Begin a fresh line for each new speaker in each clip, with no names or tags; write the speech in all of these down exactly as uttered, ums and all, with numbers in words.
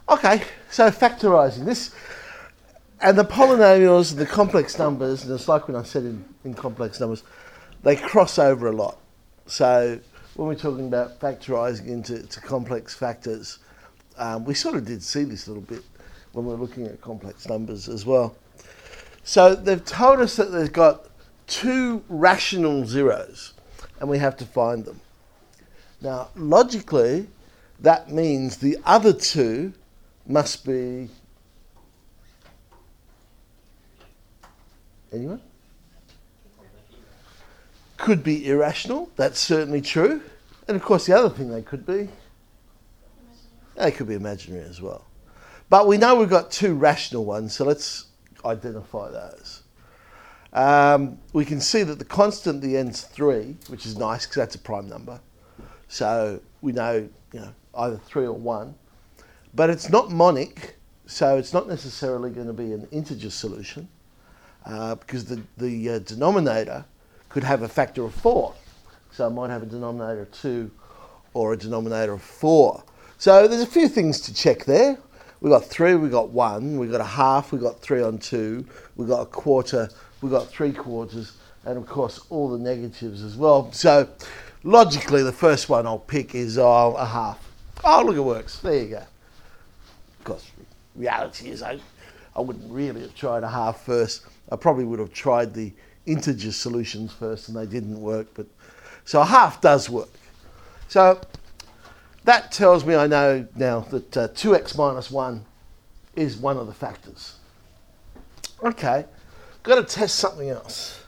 Okay, so factorising this, and the polynomials and the complex numbers, and it's like when I said in, in complex numbers, they cross over a lot. So when we're talking about factorising into to complex factors, um, we sort of did see this a little bit when we're looking at complex numbers as well. So they've told us that they've got two rational zeros, and we have to find them. Now, logically, that means the other two must be... Anyone? Could be irrational, that's certainly true. And of course the other thing they could be, they could be imaginary as well. But we know we've got two rational ones, so let's identify those. Um, we can see that the constant at the end's three, which is nice because that's a prime number. So we know, you know, either three or one. But it's not monic, so it's not necessarily going to be an integer solution, uh, because the, the uh, denominator could have a factor of four. So it might have a denominator of two or a denominator of four. So there's a few things to check there. We've got three, we've got one, we've got a half, we've got three on two, we've got a quarter, we've got three quarters, and of course all the negatives as well. So logically the first one I'll pick is oh, a half. Oh, look, it works. There you go. Of course, reality is I, I wouldn't really have tried a half first. I probably would have tried the integer solutions first and they didn't work. But so a half does work. So that tells me I know now that uh, two x minus one is one of the factors. Okay, got to test something else.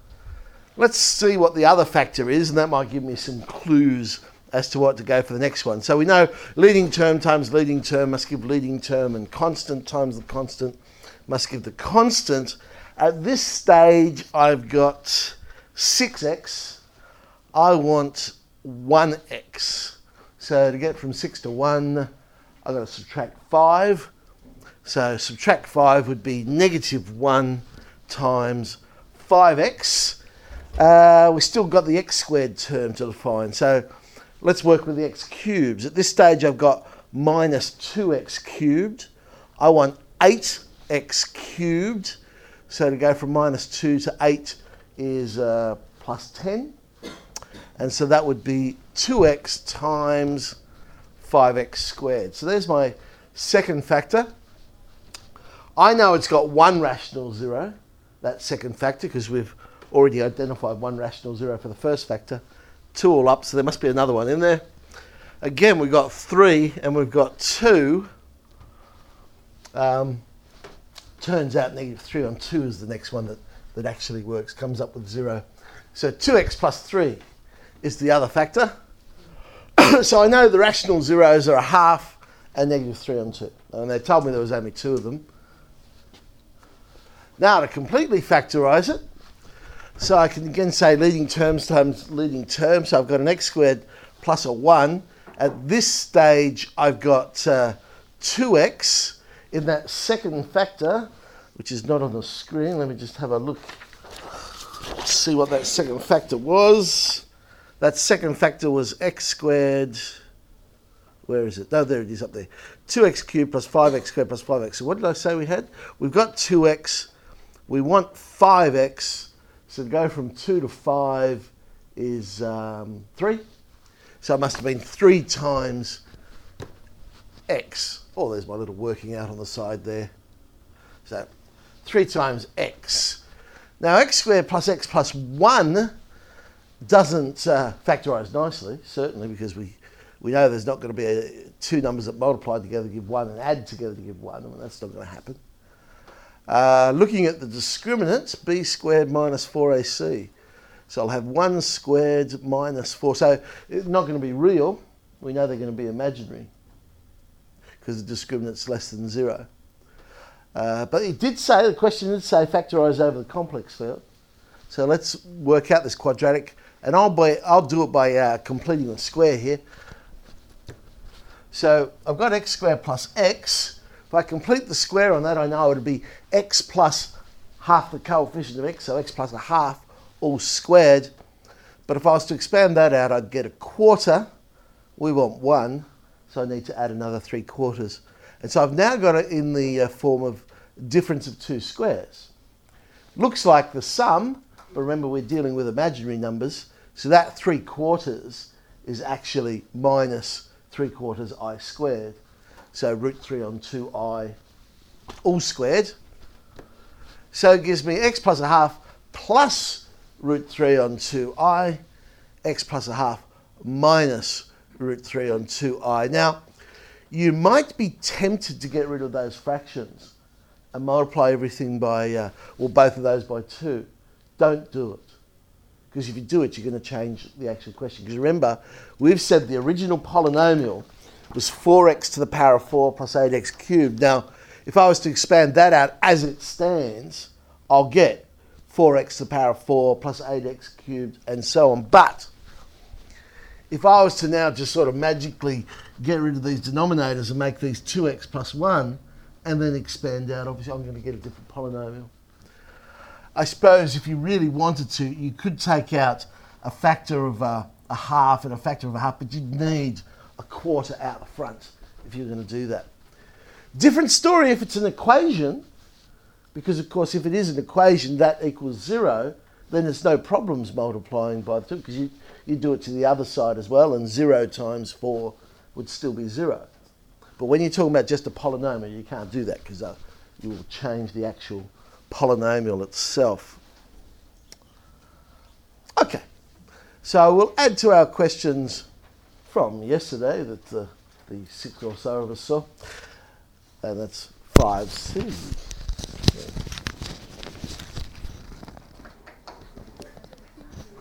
Let's see what the other factor is, and that might give me some clues as to what to go for the next one. So we know leading term times leading term must give leading term, and constant times the constant must give the constant. At this stage, I've got six x. I want one x. So to get from six to one, I've got to subtract five. So subtract five would be negative one times five x. Uh, we've still got the x squared term to define. So let's work with the x cubes. At this stage, I've got minus two x cubed. I want eight x cubed. So to go from minus two to eight is uh, plus ten. And so that would be two x times five x squared. So there's my second factor. I know it's got one rational zero, that second factor, because we've already identified one rational zero for the first factor. Two all up, so there must be another one in there. Again, we've got three and we've got two. Um, turns out negative three on two is the next one that, that actually works, comes up with zero. So two x plus three is the other factor. So I know the rational zeros are a half and negative three on two. And they told me there was only two of them. Now to completely factorise it, so I can again say leading terms times leading term. So I've got an x squared plus a one. At this stage, I've got uh, two x in that second factor, which is not on the screen. Let me just have a look, see what that second factor was. That second factor was x squared. Where is it? Oh, there it is up there. two x cubed plus five x squared plus five x. So what did I say we had? We've got two x. We want five x. So to go from two to five is um, three. So it must have been three times x. Oh, there's my little working out on the side there. So three times x. Now x squared plus x plus one doesn't uh, factorise nicely, certainly, because we, we know there's not going to be a, two numbers that multiply together to give one and add together to give one. I mean, that's not going to happen. Uh, looking at the discriminant, b squared minus four a c. So I'll have one squared minus four. So it's not going to be real. We know they're going to be imaginary because the discriminant's less than zero. Uh, but it did say, the question did say factorise over the complex field. So let's work out this quadratic. And I'll, by, I'll do it by uh, completing the square here. So I've got x squared plus x. If I complete the square on that, I know it would be x plus half the coefficient of x, so x plus a half, all squared. But if I was to expand that out, I'd get a quarter. We want one, so I need to add another three quarters. And so I've now got it in the uh, form of difference of two squares. Looks like the sum, but remember we're dealing with imaginary numbers, so that three quarters is actually minus three quarters I squared. So root three on two I all squared. So it gives me x plus a half plus root three on two I, x plus a half minus root three on two I. Now, you might be tempted to get rid of those fractions and multiply everything by, uh, or both of those by two. Don't do it. Because if you do it, you're going to change the actual question. Because remember, we've said the original polynomial was four x to the power of four plus eight x cubed. Now, if I was to expand that out as it stands, I'll get four x to the power of four plus eight x cubed and so on. But if I was to now just sort of magically get rid of these denominators and make these two x plus one and then expand out, obviously I'm going to get a different polynomial. I suppose if you really wanted to, you could take out a factor of a, a half and a factor of a half, but you'd need a quarter out the front if you're going to do that. Different story if it's an equation, because of course if it is an equation that equals zero, then there's no problems multiplying by the two, because you, you do it to the other side as well, and zero times four would still be zero. But when you're talking about just a polynomial, you can't do that, because uh, you will change the actual polynomial itself. Okay, so we'll add to our questions from yesterday that uh, the six or so of us saw, and that's five C.